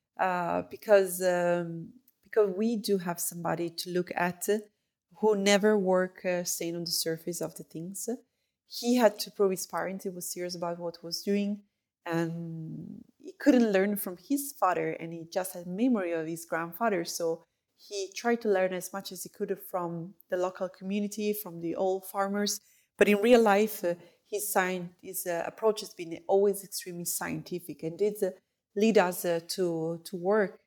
because we do have somebody to look at who never work staying on the surface of the things. He had to prove his parents. He was serious about what he was doing, and he couldn't learn from his father, and he just had memory of his grandfather. So he tried to learn as much as he could from the local community, from the old farmers. But in real life, his approach has been always extremely scientific, and did lead us to work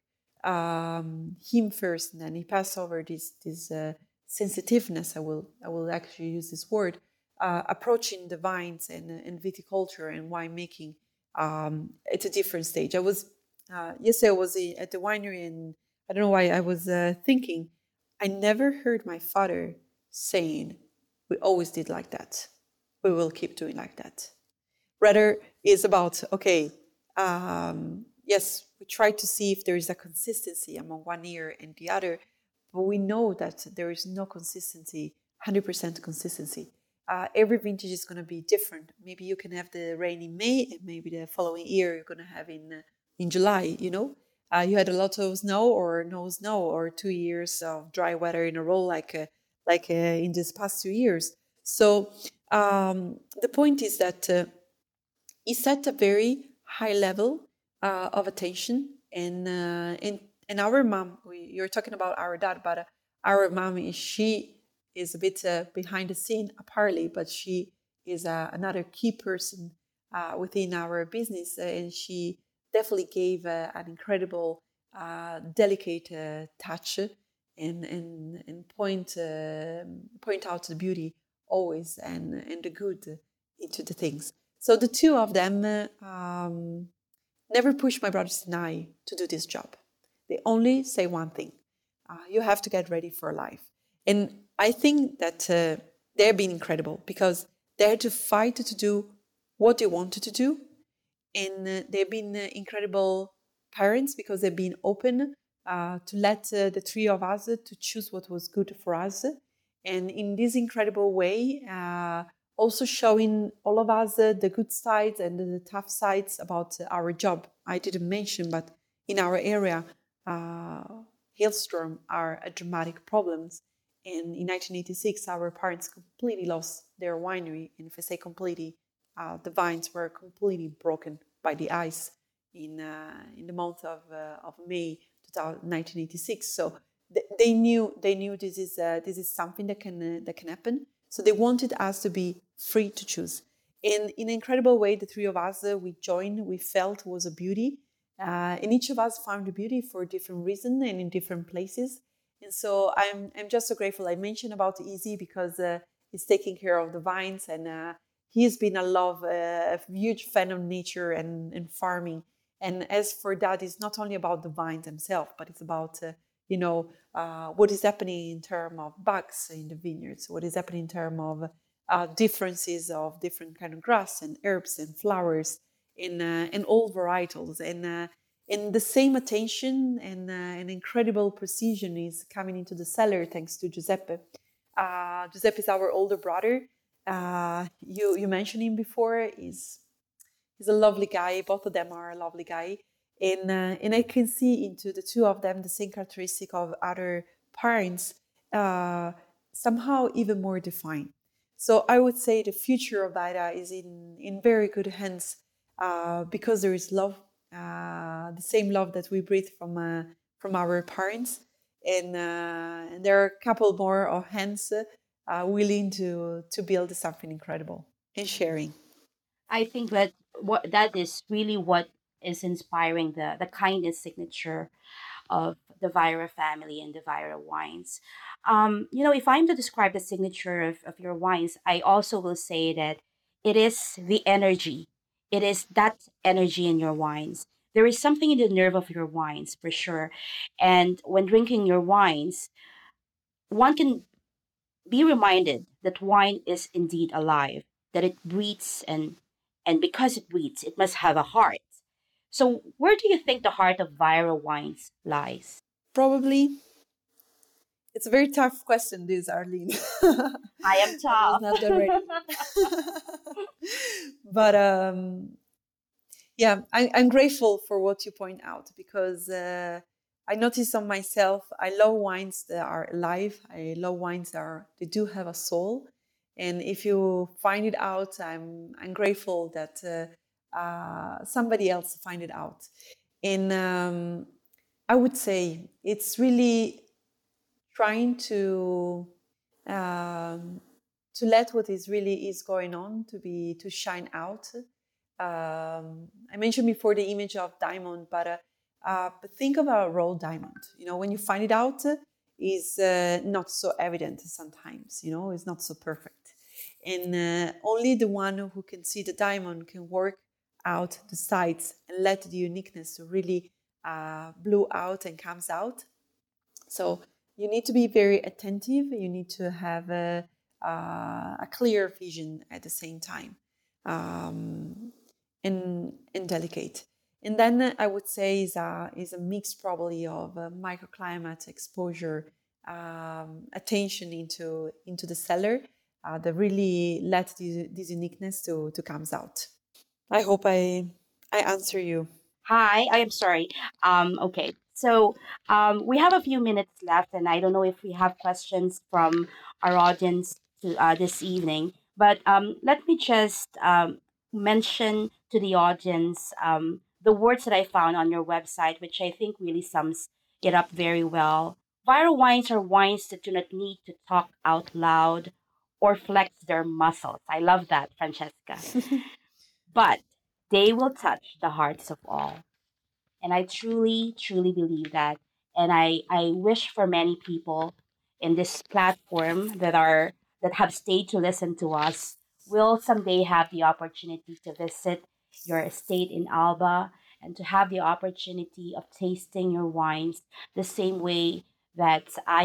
him first, and then he passed over this sensitiveness. I will actually use this word, approaching the vines and viticulture and winemaking at a different stage. I was yesterday I was at the winery, and I don't know why I was thinking. I never heard my father saying, "We always did like that. We will keep doing like that." Rather, it's about, okay, yes, we try to see if there is a consistency among one year and the other, but we know that there is no consistency, 100% consistency. Every vintage is going to be different. Maybe you can have the rain in May, and maybe the following year you're going to have in July. You had a lot of snow or no snow, or 2 years of dry weather in a row, like in these past 2 years. So the point is that he set a very high level of attention, and our mom. You're talking about our dad, but our mom she is a bit behind the scene apparently, but she is another key person within our business, and she definitely gave an incredible, delicate touch, and point out the beauty always, and the good into the things. So the two of them never push my brothers and I to do this job. They only say one thing: you have to get ready for life. And I think that they've been incredible, because they had to fight to do what they wanted to do, and they've been incredible parents, because they've been open to let the three of us to choose what was good for us, and in this incredible way also showing all of us the good sides and the tough sides about our job. I didn't mention, but in our area, hailstorm are a dramatic problem. And in 1986, our parents completely lost their winery. And if I say completely, the vines were completely broken by the ice in the month of May 1986. So they knew this is something that can happen. So they wanted us to be free to choose. And in an incredible way, the three of us, we joined. We felt was a beauty, and each of us found the beauty for a different reason and in different places. And so I'm just so grateful. I mentioned about Easy because he's taking care of the vines, and he's been a huge fan of nature and farming. And as for that, it's not only about the vines themselves, but it's about what is happening in terms of bugs in the vineyards, what is happening in terms of differences of different kind of grass and herbs and flowers in all varietals. And the same attention and an incredible precision is coming into the cellar thanks to Giuseppe. Giuseppe is our older brother. You mentioned him before. He's a lovely guy. Both of them are a lovely guy. And I can see into the two of them the same characteristic of other parents, somehow even more defined. So I would say the future of Vara is in very good hands, because there is love, the same love that we breathe from our parents. and there are a couple more of hands willing to build something incredible and sharing. I think that what that is really what is inspiring the kindness signature of the Vira family and the Vira wines. If I'm to describe the signature of your wines, I also will say that it is the energy. It is that energy in your wines. There is something in the nerve of your wines for sure. And when drinking your wines, one can be reminded that wine is indeed alive, that it breathes, and because it breathes, it must have a heart. So where do you think the heart of Vira wines lies? Probably it's a very tough question, this, Arlene. I am I was tough. not ready. But yeah, I'm grateful for what you point out, because I notice on myself, I love wines that are alive. I love wines that they do have a soul. And if you find it out, I'm grateful that somebody else find it out. And I would say it's really trying um, to let what is really is going on to shine out. I mentioned before the image of diamond, but think about a raw diamond. When you find it out, is not so evident sometimes. It's not so perfect, and only the one who can see the diamond can work out the sides and let the uniqueness really blow out and comes out. So you need to be very attentive. You need to have a clear vision at the same time, um, and delicate. And then I would say is a mix probably of microclimate exposure, attention into the cellar that really let this uniqueness to comes out. I hope I answer you. Hi, I am sorry. Okay, so we have a few minutes left, and I don't know if we have questions from our audience to this evening. But let me just mention to the audience the words that I found on your website, which I think really sums it up very well. Viral wines are wines that do not need to talk out loud or flex their muscles. I love that, Francesca. But they will touch the hearts of all. And I truly, truly believe that. And I wish for many people in this platform that have stayed to listen to us will someday have the opportunity to visit your estate in Alba and to have the opportunity of tasting your wines the same way that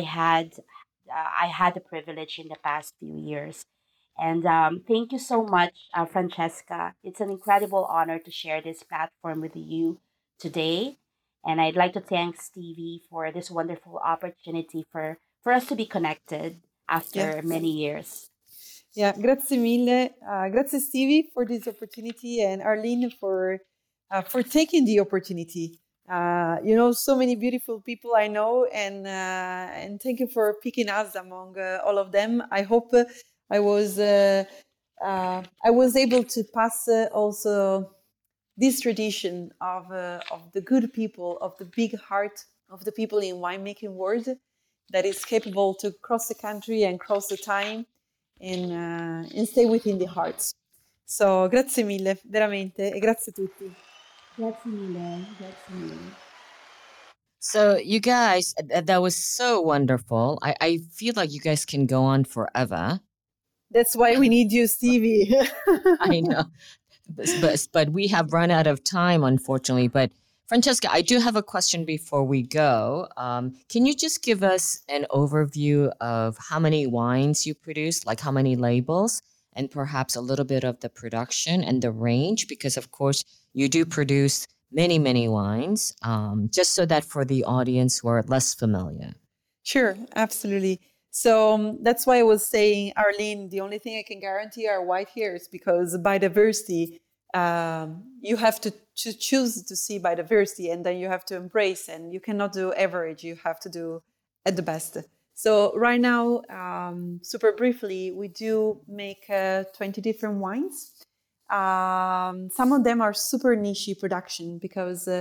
I had the privilege in the past few years. And thank you so much, Francesca. It's an incredible honor to share this platform with you today. And I'd like to thank Stevie for this wonderful opportunity for us to be connected Yeah. after many years. Yeah, grazie mille. Grazie Stevie for this opportunity, and Arlene for taking the opportunity. So many beautiful people I know, and thank you for picking us among all of them. I hope I was I was able to pass also this tradition of the good people, of the big heart of the people in winemaking world that is capable to cross the country and cross the time and stay within the hearts. So grazie mille, veramente, e grazie a tutti. Grazie mille. Grazie mille. So, you guys, that was so wonderful. I feel like you guys can go on forever. That's why we need you, Stevie. I know. But we have run out of time, unfortunately. But Francesca, I do have a question before we go. Can you just give us an overview of how many wines you produce, like how many labels, and perhaps a little bit of the production and the range? Because, of course, you do produce many, many wines, just so that for the audience who are less familiar. Sure, absolutely. So that's why I was saying, Arlene, the only thing I can guarantee are white hairs, because biodiversity, you have to choose to see biodiversity, and then you have to embrace, and you cannot do average, you have to do at the best. So right now, super briefly, we do make 20 different wines. Some of them are super niche production because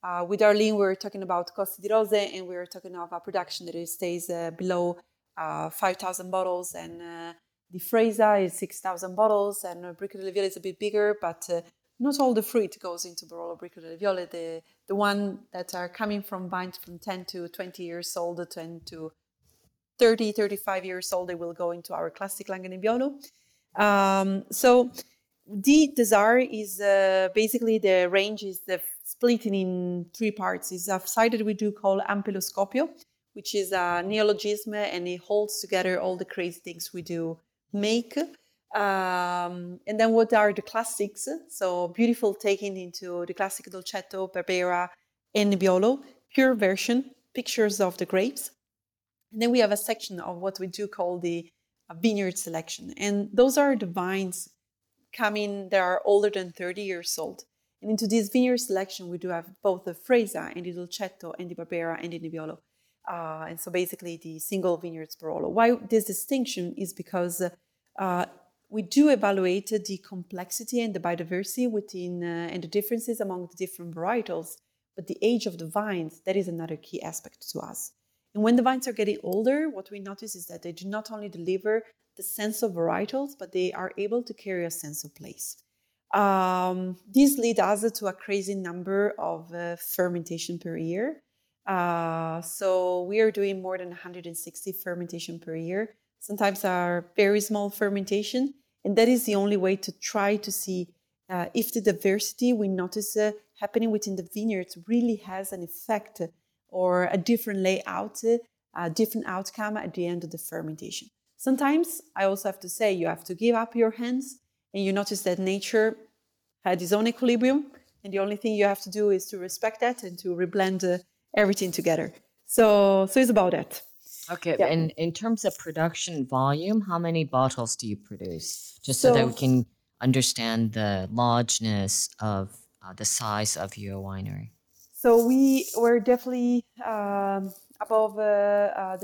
With Arlene, we're talking about Coste di Rose, and we're talking of a production that stays below 5,000 bottles, and the Fresa is 6,000 bottles, and Bricco delle Viole is a bit bigger, but not all the fruit goes into Barolo Bricco delle Viole. The one that are coming from vines from 10 to 20 years old, 10 to 30, 35 years old, they will go into our classic Langhe Nebbiolo. So the Desar is basically the range is splitting in three parts. It's a side that we do call Ampeloscopio, which is a neologism, and it holds together all the crazy things we do make. And then what are the classics? So beautiful taking into the classic Dolcetto, Barbera, and Nebbiolo, pure version, pictures of the grapes. And then we have a section of what we do call the vineyard selection. And those are the vines coming that are older than 30 years old. And into this vineyard selection, we do have both the Fresa and the Dolcetto and the Barbera and the Nebbiolo. And so basically the single vineyards Barolo. Why this distinction is because we do evaluate the complexity and the biodiversity within and the differences among the different varietals. But the age of the vines, that is another key aspect to us. And when the vines are getting older, what we notice is that they do not only deliver the sense of varietals, but they are able to carry a sense of place. This leads us to a crazy number of fermentation per year. So we are doing more than 160 fermentation per year. Sometimes are very small fermentation. And that is the only way to try to see if the diversity we notice happening within the vineyards really has an effect or a different layout, a different outcome at the end of the fermentation. Sometimes I also have to say you have to give up your hands, and you notice that nature had its own equilibrium, and the only thing you have to do is to respect that and to reblend everything together. So it's about that. Okay, Yeah. and in terms of production volume, how many bottles do you produce? Just so that we can understand the largeness of the size of your winery. So we were definitely above the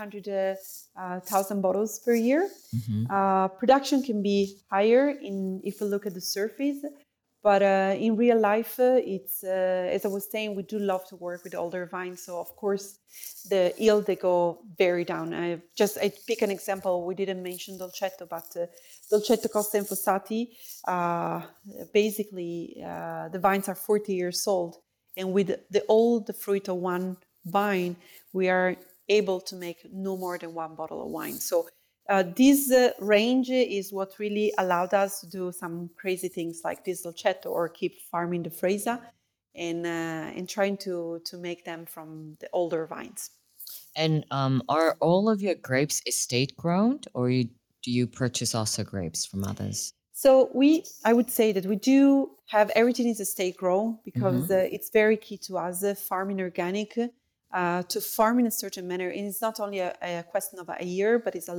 500,000 bottles per year. Production can be higher if you look at the surface, but in real life, it's as I was saying, we do love to work with older vines. So of course, the yield they go very down. I pick an example. We didn't mention Dolcetto, but Dolcetto Costa Infosati. Basically, the vines are 40 years old. And with all the fruit of one vine, we are able to make no more than one bottle of wine. So this range is what really allowed us to do some crazy things like this Dolcetto, or keep farming the Fresa and trying to make them from the older vines. And are all of your grapes estate grown, or do you purchase also grapes from others? So I would say that we do have everything is estate grown, because it's very key to us farming organic, to farm in a certain manner. And it's not only a question of a year, but it's a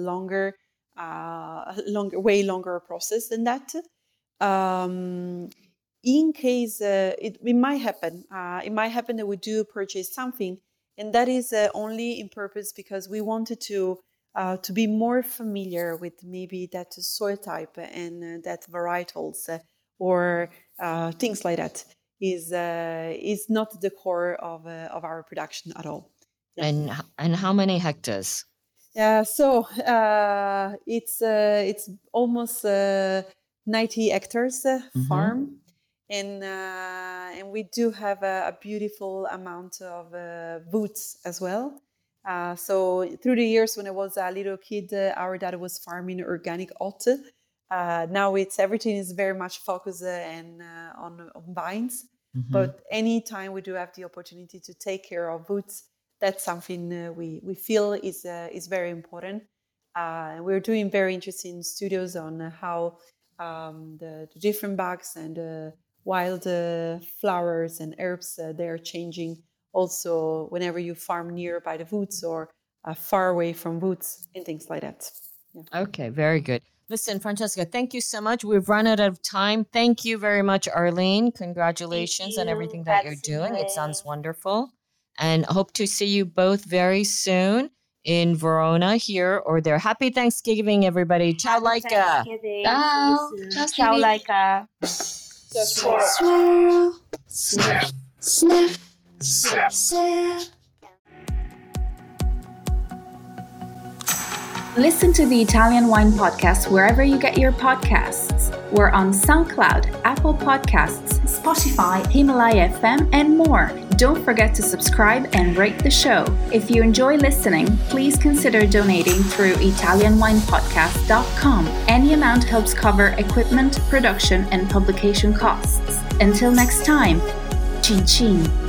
way longer process than that. In case it might happen that we do purchase something, and that is only in purpose because we wanted to be more familiar with maybe that soil type and that varietals or things like that is not the core of our production at all. And how many hectares? So it's almost 90 hectares farm, and we do have a beautiful amount of woods as well. So through the years, when I was a little kid, our dad was farming organic oat. Now everything is very much focused on vines. But anytime we do have the opportunity to take care of woods, that's something we feel is very important. We're doing very interesting studios on how the different bugs and wild flowers and herbs they are changing. Also, whenever you farm nearby the woods or far away from woods and things like that. Yeah. Okay, very good. Listen, Francesca, thank you so much. We've run out of time. Thank you very much, Arlene. Congratulations on everything that you're doing. It sounds wonderful. And hope to see you both very soon in Verona here or there. Happy Thanksgiving, everybody. Ciao, Laika. Ciao. Ciao, Laika. Swirl. Sniff. Sip. Listen to the Italian Wine Podcast wherever you get your podcasts. We're on SoundCloud, Apple Podcasts, Spotify, Himalaya FM, and more. Don't forget to subscribe and rate the show. If you enjoy listening, please consider donating through ItalianWinePodcast.com. Any amount helps cover equipment, production, and publication costs. Until next time, cin cin.